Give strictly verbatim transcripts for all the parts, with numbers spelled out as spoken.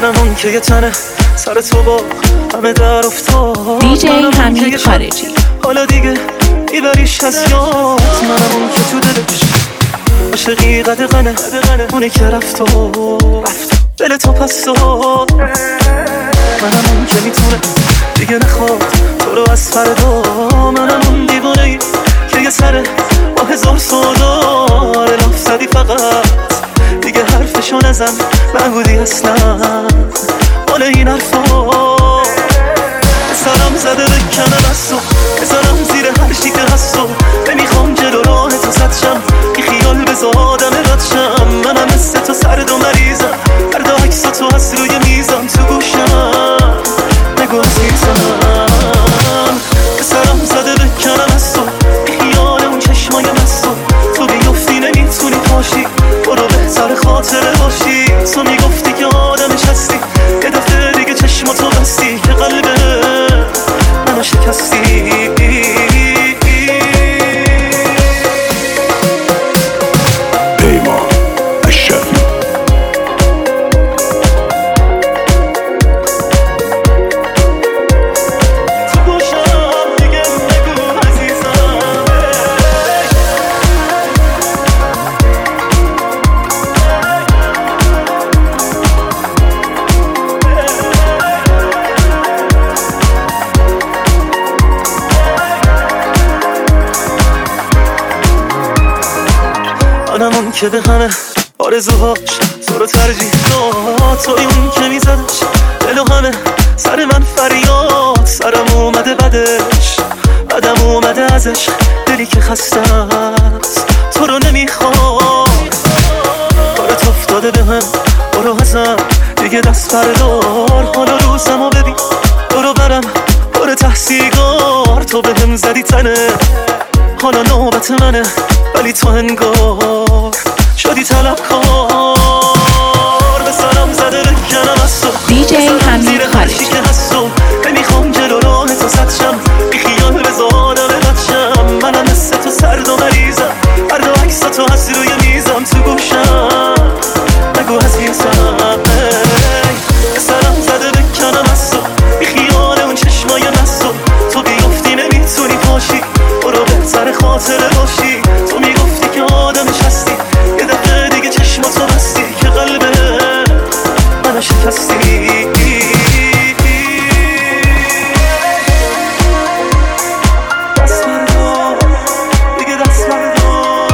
منم اون که یه تنه سر تو با همه در افتاد. دیجی حمید خارجی حالا دیگه میبریش از یاد. منم اون که تو دلش عاشقی قدغنه، اونی که رفت و دل تو پس داد. منم اون که میتونه دیگه نخواد تو رو از فردا. منم اون دیوانه ای که یه سره با هزار سودا لاف زدی فقط دیگه حرفشو نزن، نبودی اصلا مال این حرفا. سرم زده بکنم از تو، بزنم زیر هر چی که هست و نمیخوام جلو راه تو زد شم، بی خیال بذار آدم رد شم. منم مثل تو سرد و مریضم، فردا عکس تو از روی میزم تو گوشم نگو عزیزم. سرم زده بکنم از تو، بی خیال اون چشمای مست و تو بیفتی نمیتونی پاشی، برو بهتر خاطره باشی. تو میگفتی که آدمش هستی، یه دفعه دیگه چشماتو بستی که قلبه منو شکستی. پیمان اشرفی منم اون که به همه آرزوهاش تو رو ترجیح داد. توی اون که میزدش دل و همه سر من فریاد. سرم اومده بدش بدم اومده ازش، دلی که خسته است تو رو نمیخواد. کارت افتاده به هم برو ازم دیگه دست بردار. حالا روزمو ببین برو برم پر تحصیلگار. تو به هم زدی تنه حالا نوبت منه، ولی تو انگار شدی طلبکار. به سرم زده بکنم از تو، دیجی حمید خارجی که هست و نمیخوام جلو راه تو زد شم، بی خیال بذار آدم رد شم. منم مثل تو سرد و مریضم، فردا عکس تو هست روی میزم تو گوشم نگو عزیزم. به سرم زده بکنم از تو، بی خیال اون چشمای مست و تو بیفتی نمیتونی پاشی، برو بهتر خاطره باشی. تو میگفتی که آدمش هستی، یه دفعه دیگه چشماتو بستی که قلبه منو شکستی. دست بردار دیگه دست بردار.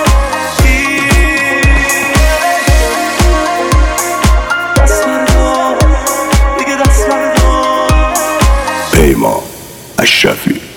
دست بردار دیگه دست بردار. پیمان اشرفی